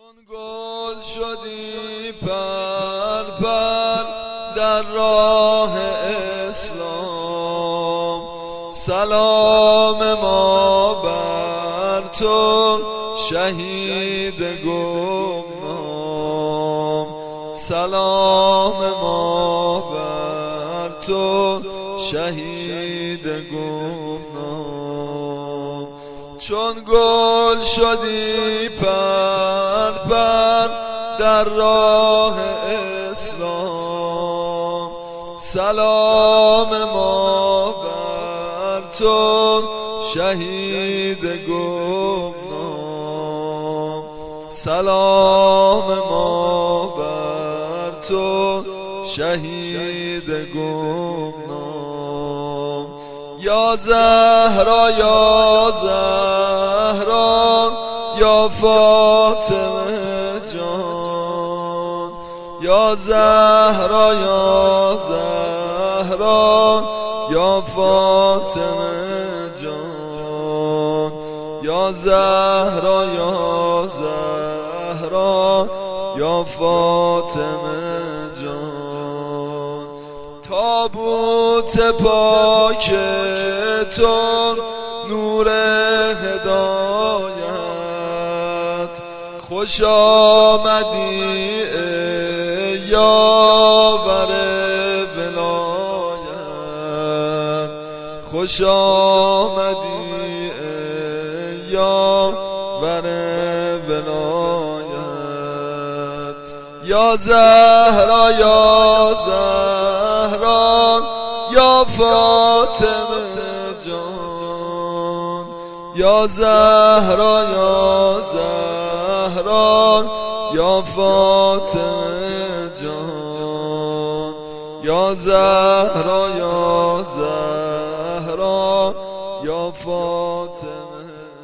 چون گل شدی پر پر در راه اسلام، سلام ما بر تو شهید گمنام، سلام ما بر تو شهید گمنام. چون گل شدی پر پر در راه اسلام، سلام ما بر تو شهید گمنام، سلام ما بر تو شهید گمنام. یا زهرا یا زهرا یا فاطمه جان، یا زهرا یا زهرا یا فاطمه جان، یا زهرا یا زهرا یا فاطمه جان. تابوت پاک تو نور هدایت، خوش آمدی ای یاور ولایت، خوش آمدی ای یاور ولایت. یا زهرا یا زهرا یا فاطمه جان، یا زهرا یا زهرا یا فاطمه جان، یا زهرا یا زهرا یا فاطمه